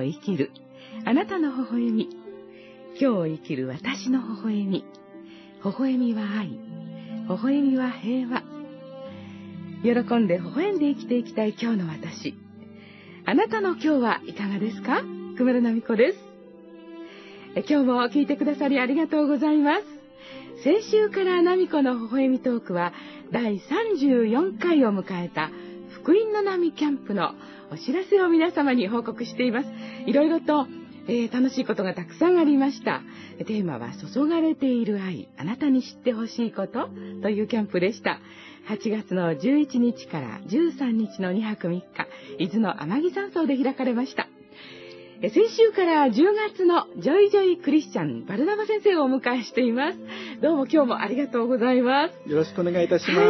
生きるあなたの微笑み、今日を生きる私の微笑み。微笑みは愛、微笑みは平和。喜んで微笑んで生きていきたい今日の私。あなたの今日はいかがですか？久村奈美子です。今日も聞いてくださりありがとうございます。先週から奈美子の微笑みトークは第34回を迎えた福音の波キャンプのお知らせを皆様に報告しています。いろいろと、楽しいことがたくさんありました。テーマは注がれている愛、あなたに知ってほしいことというキャンプでした。8月の11日から13日の2泊3日、伊豆の天城山荘で開かれました。先週から10月のジョイジョイクリスチャンバルナバ先生をお迎えしています。どうも今日もありがとうございます。 よろしくお願いいたします。 はい、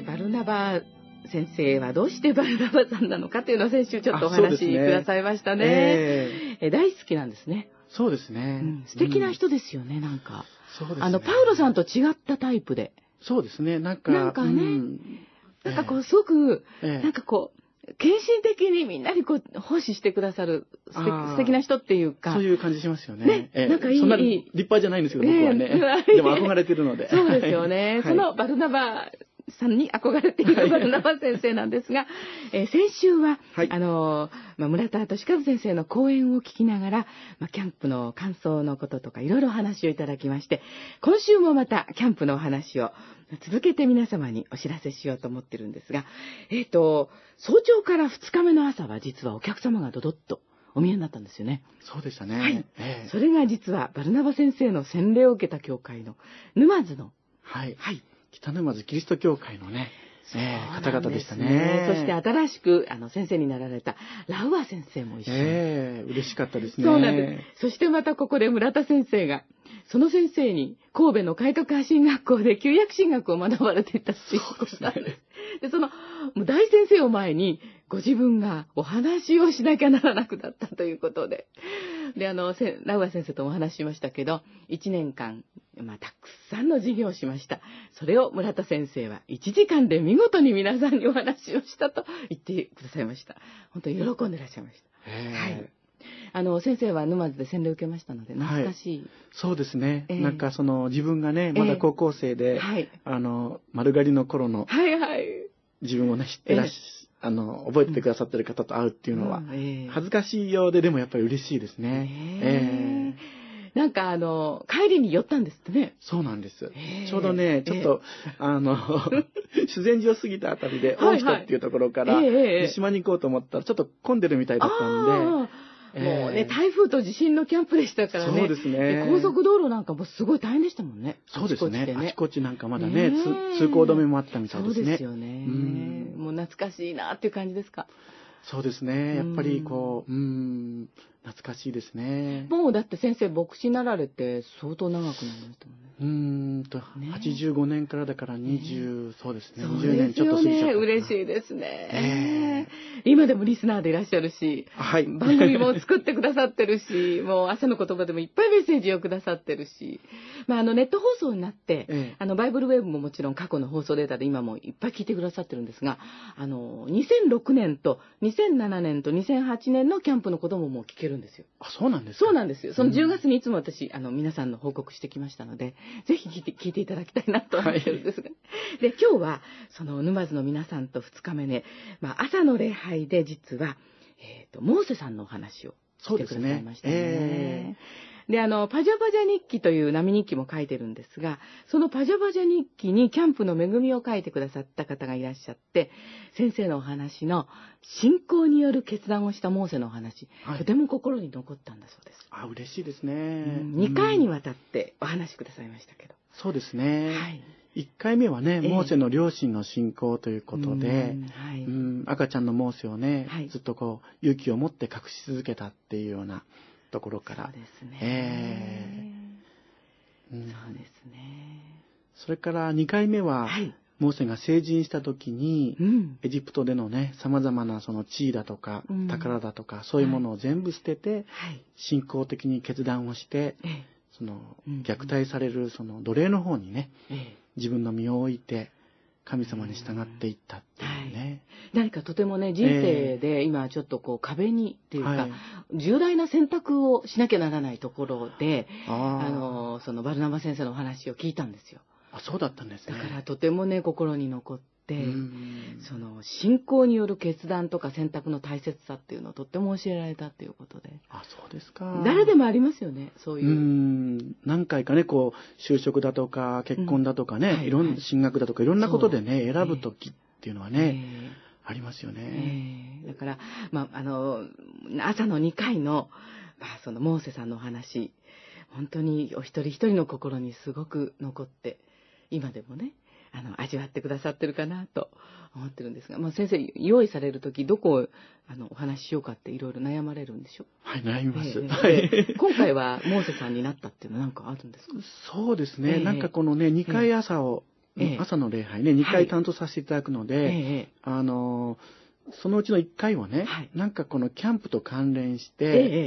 バルナバ先生はどうしてバルナバさんなのかというのを先週ちょっとお話しくださいましたね。大好きなんですね。 そうですね。 素敵な人ですよね、なんか。 そうですね。 パウロさんと違ったタイプで。 そうですね。なんかね、なんかこうすごく、なんかこう献身的にみんなにこう奉仕してくださる素敵な人っていうか。 そういう感じしますよね。 なんかいい。 そんな立派じゃないんですけど、僕はね。でも憧れてるので。 そうですよね。そのバルナバさんに憧れているバルナバ先生なんですが、先週は、村田俊和先生の講演を聞きながら、キャンプの感想のこととかいろいろお話をいただきまして、今週もまたキャンプのお話を続けて皆様にお知らせしようと思ってるんですが、早朝から2日目の朝は実はお客様がドドッとお見えになったんですよね。 そうでしたね。 はい。それが実はバルナバ先生の洗礼を受けた教会の沼津の、 北沼津キリスト教会のね、方々でしたね。 そして新しく先生になられたラウア先生も一緒に。 嬉しかったですね。 そうなんです。そしてまたここで村田先生が、その先生に神戸の開徳派神学校で旧約神学を学ばれていたっていうことなんです。で、その大先生を前にご自分がお話をしなきゃならなくなったということで。で、ラウア先生ともお話ししましたけど、1年間、たくさんの授業をしました。それを村田先生は1時間で見事に皆さんにお話をしたと言ってくださいました。本当に喜んでらっしゃいました。はい。先生は沼津で洗礼を受けましたので、懐かしい。 そうですね。なんか自分がね、まだ高校生で、丸刈りの頃の、自分をね、知ってらっしゃ覚えてくださってる方と会うっていうのは、恥ずかしいようで、でもやっぱり嬉しいですね。 なんか帰りに寄ったんですってね。 そうなんです。ちょうどね、ちょっと、修善寺を過ぎたあたりで、大人っていうところから、島に行こうと思ったら、ちょっと混んでるみたいだったんで、 もうね、台風と地震のキャンプでしたからね。 そうですね。 高速道路なんかもすごい大変でしたもんね。 そうですね。あちこちなんかまだね、通行止めもあったみたいですね。 そうですよね。もう懐かしいなっていう感じですか。 そうですね。やっぱり懐かしいですね。 もうだって先生牧師になられて相当長くなりましたもんね。 85年からだからそうですね。 20 年ちょっと過ぎちゃった。 嬉しいですね。今でもリスナーでいらっしゃるし、番組も作ってくださってるし、もう朝の言葉でもいっぱいメッセージをくださってるし、ネット放送になって、バイブルウェブももちろん過去の放送データで今もいっぱい聞いてくださってるんですが、2006年と2007年と2008年のキャンプのことももう聞けるんですよ。 あ、そうなんですか。 そうなんですよ。その10月にいつも私、皆さんの報告してきましたので、ぜひ聞いていただきたいなと思ってるんですが。で、今日は、その沼津の皆さんと2日目ね、朝の礼拝で実は、モーセさんのお話をしてくださいましたね。で、パジャパジャ日記という波日記も書いてるんですが、そのパジャパジャ日記にキャンプの恵みを書いてくださった方がいらっしゃって、先生のお話の信仰による決断をしたモーセのお話、とても心に残ったんだそうです。 嬉しいですね。 2回にわたってお話しくださいましたけど。 そうですね。1回目はね、モーセの両親の信仰ということで、赤ちゃんのモーセをね、ずっと勇気を持って隠し続けたっていうようなところから。 そうですね。そうですね。 それから2回目は、モーセが成人した時に、エジプトでのね、様々なその地位だとか、宝だとか、そういうものを全部捨てて、信仰的に決断をして、その虐待されるその奴隷の方にね、自分の身を置いて神様に従っていったっていうね。 何かとてもね、人生で今ちょっとこう壁にっていうか、重大な選択をしなきゃならないところで、そのバルナバ先生のお話を聞いたんですよ。 あ、そうだったんですね。 だからとてもね、心に残って、その信仰による決断とか選択の大切さっていうのをとっても教えられたっていうことで。 あ、そうですか。 誰でもありますよね、そういう。 何回かね、こう、就職だとか、結婚だとかね、いろんな進学だとか、いろんなことでね、選ぶときっていうのはね、ありますよね。 だから、朝の2回の、そのモーセさんのお話、本当にお一人一人の心にすごく残って、今でもね、味わってくださってるかなと思ってるんですが、先生、用意されるとき、どこをお話ししようかっていろいろ悩まれるんでしょ？ はい、悩みます。 今回はモーセさんになったっていうのは何かあるんですか？ そうですね、なんかこのね、2回朝の礼拝ね、2回担当させていただくので、そのうちの1回はね、なんかこのキャンプと関連して、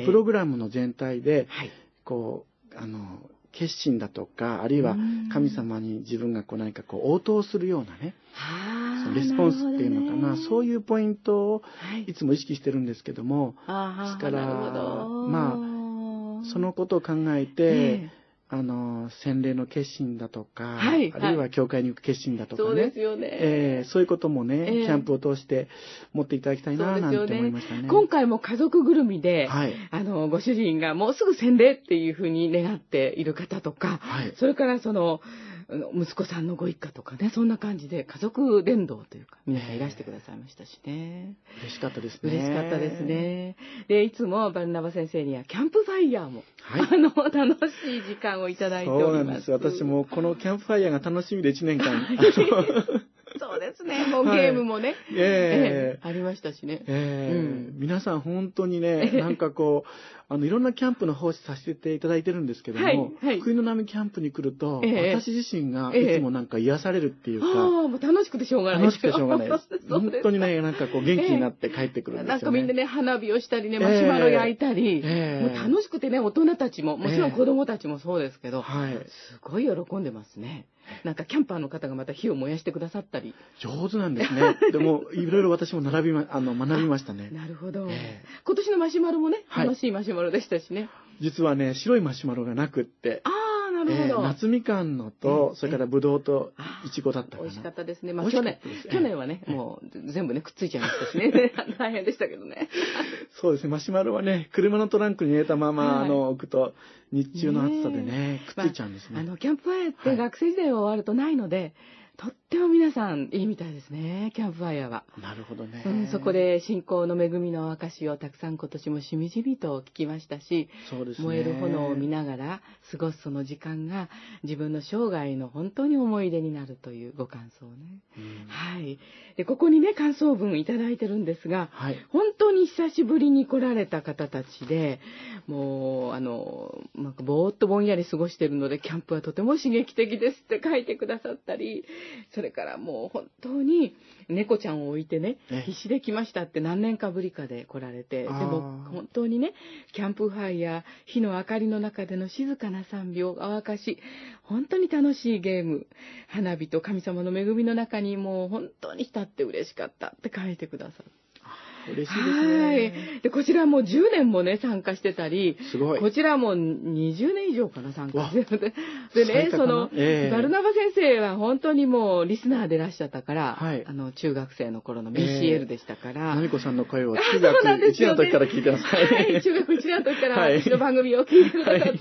プログラムの全体で、こう、決心だとか、あるいは神様に自分がこう何かこう応答するようなね、レスポンスっていうのかな、そういうポイントをいつも意識してるんですけども、ですから、そのことを考えて、洗礼の決心だとか、あるいは教会に行く決心だとかね、 そうですよね、 そういうこともね、キャンプを通して持っていただきたいななんて思いましたね。 今回も家族ぐるみで、ご主人がもうすぐ洗礼っていうふうに願っている方とか、それからその息子さんのご一家とかね、そんな感じで家族伝道というか皆さんいらしてくださいましたしね。 嬉しかったですね。 嬉しかったですね。で、いつもバルナバ先生にはキャンプファイヤーも、楽しい時間をいただいております。 そうなんです。私もこのキャンプファイヤーが楽しみで1年間。 そうですね。もうゲームもね、ありましたしね。 皆さん本当にね、なんかこう、いろんなキャンプの奉仕させていただいてるんですけども、福音の波キャンプに来ると、私自身がいつもなんか癒されるっていうか、 もう楽しくてしょうがない。 楽しくてしょうがないです。本当にね、なんかこう元気になって帰ってくるんですよね。 なんかみんなね、花火をしたりね、マシュマロ焼いたり、もう楽しくてね、大人たちも、もちろん子供たちもそうですけど、すごい喜んでますね。なんかキャンパーの方がまた火を燃やしてくださったり。 上手なんですね。でも、いろいろ私も学びましたね。 なるほど。今年のマシュマロもね、楽しいマシュマロでしたしね。 実はね、白いマシュマロがなくって。 なるほど。 夏みかんのと、それからぶどうといちごだったかな。 美味しかったですね。去年はね、もう全部ね、くっついちゃいましたしね。大変でしたけどね。 そうですね、マシュマロはね、車のトランクに入れたまま、置くと、日中の暑さでね、くっついちゃうんですね。 キャンプファイヤーって学生時代は終わるとないので、とっても皆さんいいみたいですね、キャンプファイヤーは。 なるほどね。 そこで信仰の恵みの証をたくさん今年もしみじみと聞きましたし、 そうですね、 燃える炎を見ながら過ごすその時間が自分の生涯の本当に思い出になるというご感想ね。でここにね、感想文いただいてるんですが、本当に久しぶりに来られた方たちで、もうなんかぼーっとぼんやり過ごしているので、キャンプはとても刺激的ですって書いてくださったり、それからもう本当に猫ちゃんを置いてね、必死で来ましたって何年かぶりかで来られて、でも本当にね、キャンプファイヤー、火の明かりの中での静かな賛美を乾かし、本当に楽しいゲーム、花火と神様の恵みの中にもう本当に浸って嬉しかったって書いてくださって。 嬉しいですね。 で、こちらも10年もね、参加してたり、 すごい。 こちらも20年以上かな、参加してて。でね、バルナバ先生は本当にもうリスナーでいらっしゃったから、中学生の頃の BCL でしたから。 なみこさんの声を中学1年の時から聞いてます。 中学1年の時から、私の番組を聞いてくださって、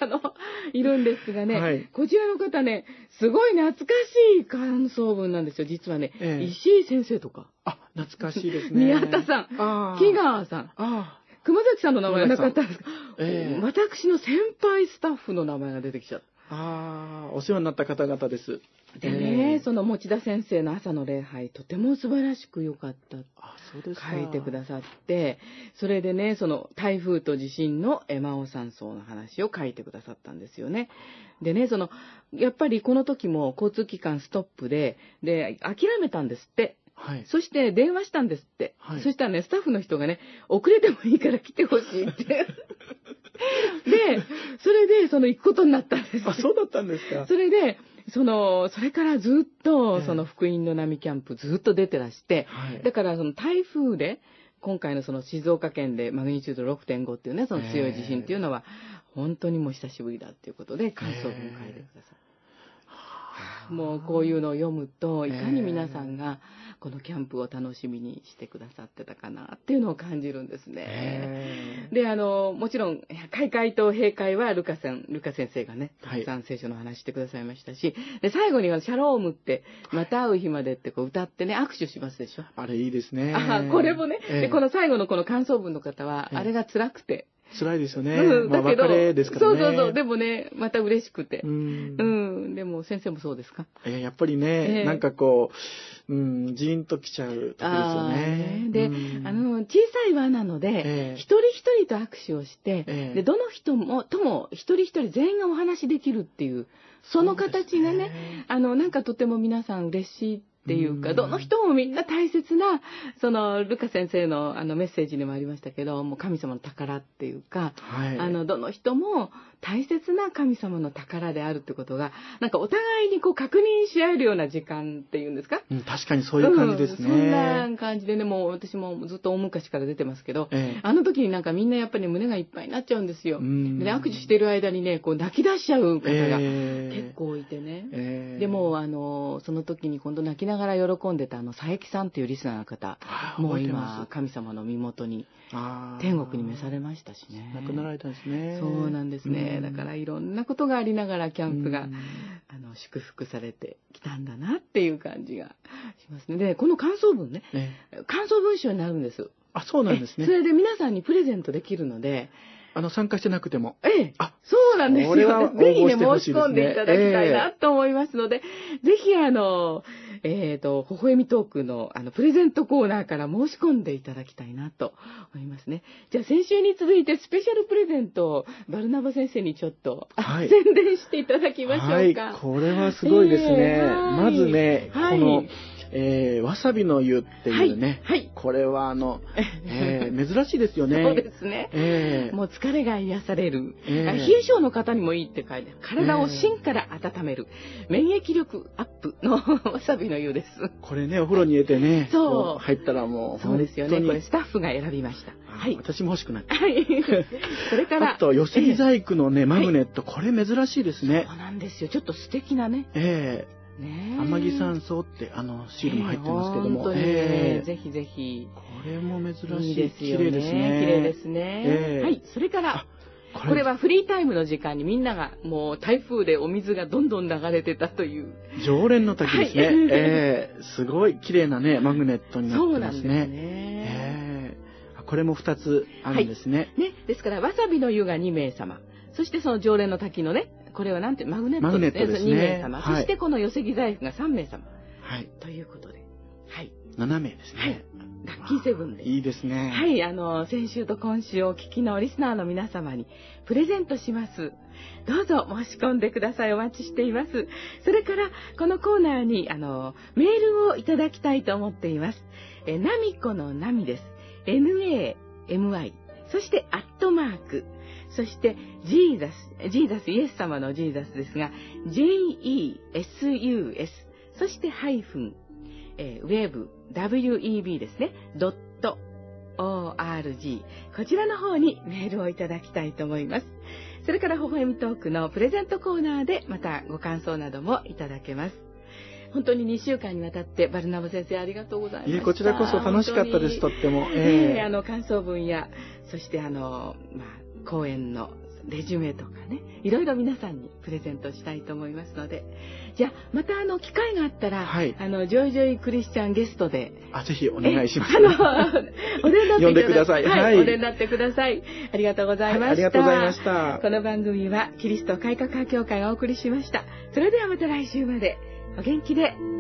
いるんですがね、こちらの方ね、すごい懐かしい感想文なんですよ、実はね。石井先生とか。 懐かしいですね。 宮田さん、木川さん、熊崎さんの名前がなかったんですか。私の先輩スタッフの名前が出てきちゃった。 お世話になった方々です。 でね、その持田先生の朝の礼拝、とても素晴らしく良かった。 そうですか。 書いてくださって、それでね、その台風と地震のエマオ山荘の話を書いてくださったんですよね。でね、やっぱりこの時も交通機関ストップで、諦めたんですって。そして電話したんですって。そしたらね、スタッフの人がね、遅れてもいいから来てほしいって。で、それで行くことになったんです。 そうだったんですか。 それで、 それからずっと、その福音の波キャンプずっと出てらして、だからその台風で、今回のその静岡県でマグニチュード 6.5 っていうね、その強い地震っていうのは、本当にもう久しぶりだっていうことで、感想文を書いてください。もうこういうのを読むと、いかに皆さんがこのキャンプを楽しみにしてくださってたかなっていうのを感じるんですね。で、もちろん、開会と閉会はルカ先生がね、たくさん聖書の話してくださいましたし、で、最後にはシャロームって、また会う日までってこう歌ってね、握手しますでしょ。 あれいいですね。 これもね、で、この最後のこの感想文の方は、あれが辛くて、 辛いですよね。だけど、別れですからね。 そう。でもね、また嬉しくて。でも先生もそうですか？ やっぱりね、なんかこう、ジーンときちゃう時ですよね。 で、小さい輪なので、一人一人と握手をして、で、どの人とも一人一人全員がお話しできるっていう、その形がね、なんかとても皆さん嬉しい。っていうか、どの人もみんな大切な、その、ルカ先生のメッセージにもありましたけど、もう神様の宝っていうか、どの人も大切な神様の宝であるってことが、なんかお互いにこう確認し合えるような時間っていうんですか？ 確かにそういう感じですね。 そんな感じでね、もう私もずっと大昔から出てますけど、あの時になんかみんなやっぱり胸がいっぱいになっちゃうんですよ。で、握手してる間にね、こう泣き出しちゃう方が結構いてね。でも、その時に今度泣きながら喜んでた佐伯さんっていうリスナーの方、もう今神様の身元に天国に召されましたしね。 亡くなられたんですね。 そうなんですね。だからいろんなことがありながらキャンプが祝福されてきたんだなっていう感じがしますね。で、この感想文ね、感想文章になるんです。 そうなんですね。 それで皆さんにプレゼントできるので、 参加してなくても。 そうなんですよ。ぜひね、申し込んでいただきたいなと思いますので、ぜひ微笑みトークのプレゼントコーナーから申し込んでいただきたいなと思いますね。じゃあ先週に続いてスペシャルプレゼントをバルナバ先生にちょっと、宣伝していただきましょうか。 これはすごいですね。まずね、この、わさびの湯っていうね、これは珍しいですよね。 そうですね。もう疲れが癒される。冷え性の方にもいいって書いてある。体を芯から温める。免疫力アップのわさびの湯です。 これね、お風呂に入れてね、入ったらもう。 そうですよね。これスタッフが選びました。 私も欲しくなった。 それから。 あと、寄木細工のね、マグネット、これ珍しいですね。 そうなんですよ。ちょっと素敵なね。 天城山荘ってシールも入ってますけども、 本当にぜひぜひ。 これも珍しい。 ですよね。綺麗ですね。綺麗ですね。はい。それから、これはフリータイムの時間にみんながもう台風でお水がどんどん流れてたという。 常連の滝ですね。すごい綺麗なね、マグネットになってますね。 そうなんですね。 これも2つあるんですね。 ですから、わさびの湯が2名様。そしてその常連の滝のね、これはなんて、マグネットですね。2名様。そしてこの寄木細工が3名様。ということで。 7名ですね。 ラッキーセブンで。 いいですね。 先週と今週お聞きのリスナーの皆様にプレゼントします。どうぞ申し込んでください。お待ちしています。それから、このコーナーに、メールをいただきたいと思っています。ナミコのナミです。NAMI。そして、アットマーク。そして、ジーザス、イエス様のジーザスですが、JESUS。そして、ハイフン。web ですね。.org。こちらの方にメールをいただきたいと思います。それから、微笑みトークのプレゼントコーナーで、またご感想などもいただけます。本当に2週間にわたってバルナバ先生ありがとうございました。 こちらこそ楽しかったです、とっても。 感想文や、そして講演のレジュメとかね、いろいろ皆さんにプレゼントしたいと思いますので、じゃあまた機会があったら、ジョイジョイクリスチャンゲストで、 ぜひお願いします。 お連絡呼んでください。 お連絡ください。ありがとうございました。 ありがとうございました。 この番組はキリスト改革派協会がお送りしました。それではまた来週までお元気で。